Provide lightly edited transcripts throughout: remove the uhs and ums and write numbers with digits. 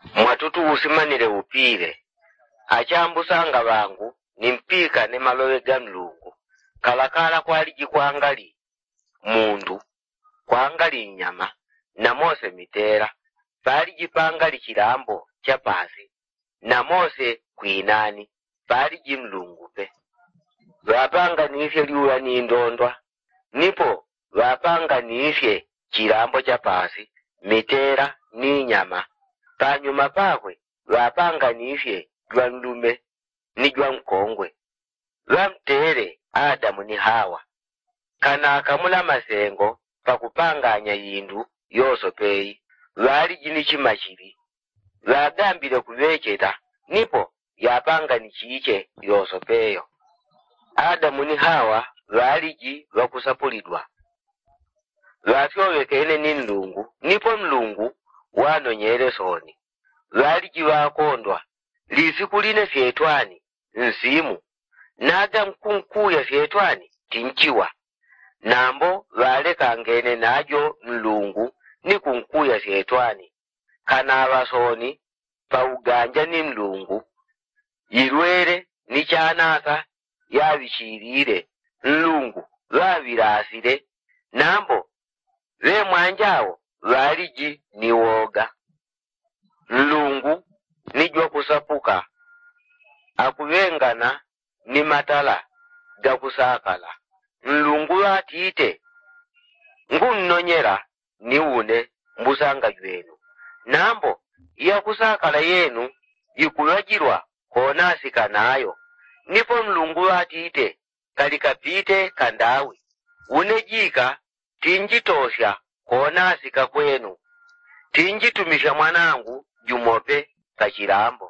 mwatutu usimanile upile. Achambusanga bangu nimpika ne malowe ga Mulungu. Kalakala kwaliji kwangali mundu, kwangali nyama, na Mose mitera. Paliji pangali chilambo chapasi, na Mose kuinani, paliji Mulungu pe. Wapanga nifye liula ni ndondwa. Nipo wapanga nifye chilambo chapasi, mitera ni nyama. Panyuma pakwe wapanga nifye jwa ndume ni jwa mkongwe. Wamtere Adamu ni Hawa. Kana akamula masengo pakupanganya yindu yoso peyi. Wali jini chimachiri. Wagambile kuvecheta. Nipo yapanga ni chiche yoso peyo. Adamu ni Hawa waliji wakusapulidwa. Wafyowekene ni Mulungu. Nipo Mulungu wanonyele soni. Waliji wakondwa. Lisiku line fyetwani nsimu. Naga mkunkuya fyetwani tinchiwa. Nambo waleka ngene najo Mulungu ni kunkuya fyetwani. Kana abasoni pa uganja ni Mulungu. Yirwere ni chanasa yabichirire Mulungu wabirasire. Nambo we mwanjao waliji ni woga. Mulungu nijwa kusapuka. Akuvengana ni matala ga kusakala. Mulungu atite ngunnonyera ni une mbusanga jwenu. Nambo ya kusakala yenu yikulajirwa konasika nayo. Nipo Mulungu atite kalikapite kandawi. Unejika tinjitosha konasika kwenu. Tinjitumisha mwanangu jumope kachilambo.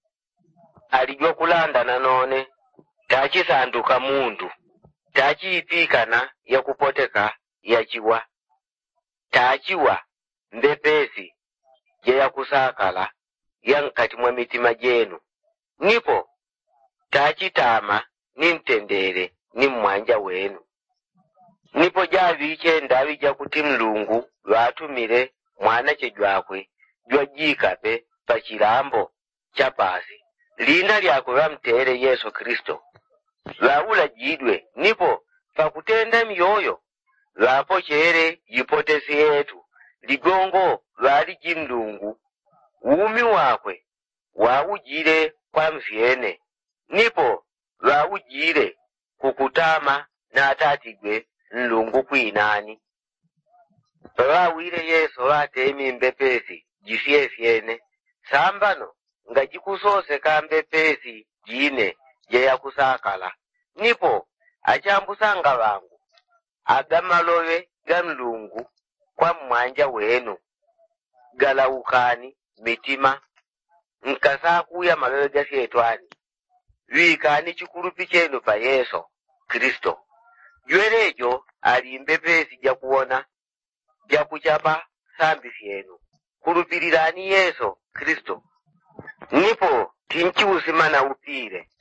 Alijwa kulanda nanone. Tachisanduka mundu. Tachiipikana ya kupoteka ya chiwa. Tachiwa mbepesi ya kusakala ya nkati mwa mitima jenu. Nipo tachitama nintendere ni mwanja wenu. Nipo javiche ndawi jakuti Mulungu watumire mwana chejwakwe jwajikape pachilambo chapasi. Lina lyakwe wamtere Yesu Kristo. Waula jidwe nipo pakutenda mioyo. Wapo chere jipotesi yetu. Ligongo waliji Mulungu. Umi wakwe waujire kwa mfiene. Nipo waujire kukutama na atatigwe Mulungu kuinani. Wawile Yesu watemi mbepesi jifyefyene. Sambano nga jikusose ka mbepesi jine ya kusakala. Nipo achambusanga wangu agamalowe ga Mulungu kwa mwanja wenu. Galaukani mitima nkasakuya malowe ga fyetwani. Wikani chikurupi chenu pa Yesu Kristo. Jwerejo ali mbepesi jakuona jakuchapa sambi fyenu. Kurupirirani Yesu Kristo. Nipo tinchi usimana upire.